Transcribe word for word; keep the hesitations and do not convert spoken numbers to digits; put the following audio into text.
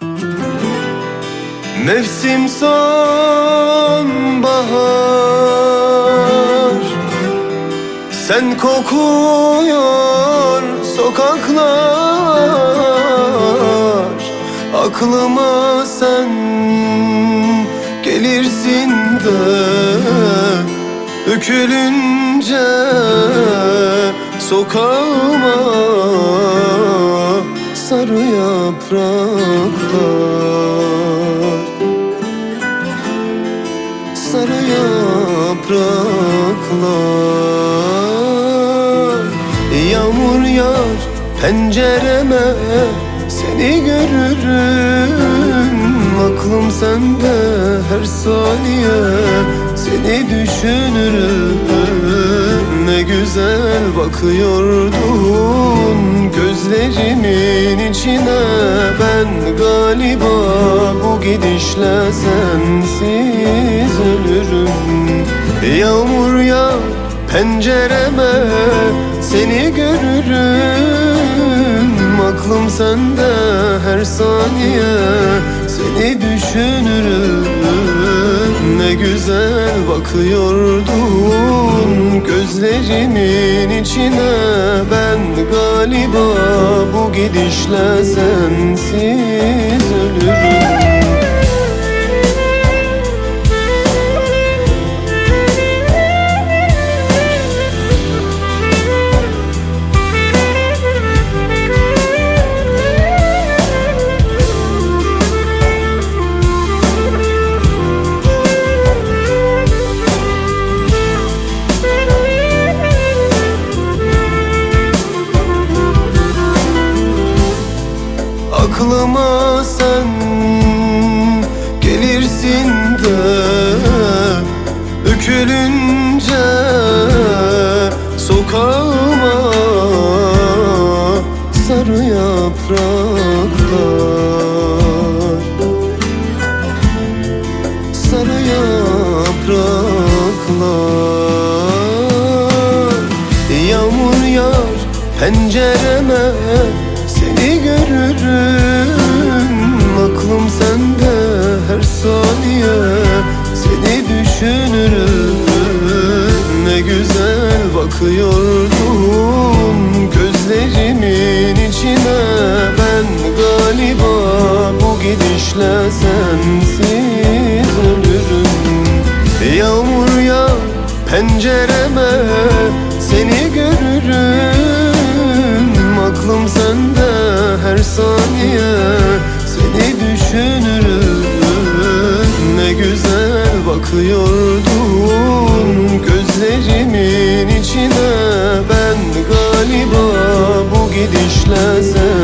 Mevsim sonbahar, sen kokuyor sokaklar. Aklıma sen gelirsin de dökülünce sokağıma sarı yapraklar, sarı yapraklar. Yağmur yağar pencereme, seni görürüm. Aklım sende her saniye, seni düşünürüm. Ne güzel bakıyordun gözlerimin içine. Ben galiba bu gidişle sensiz ölürüm. Yağmur yağar pencereme, seni görürüm. Aklım sende her saniye, seni düşünürüm. Ne güzel bakıyordun gözlerimin içine. Ben galiba bu gidişle sensiz ölürüm. Aklıma sen gelirsin de dökülünce sokağıma sarı yapraklar, sarı yapraklar. Yağmur yağar pencereme, seni görürüm. Aklım sende her saniye, seni düşünürüm. Ne güzel bakıyordun gözlerimin içine. Ben galiba bu gidişle sensiz ölürüm. Yağmur yağar pencereme, seni görürüm. Aklım sende her saniye, seni düşünürüm. Ne güzel bakıyordun gözlerimin içine. Ben galiba bu gidişle sen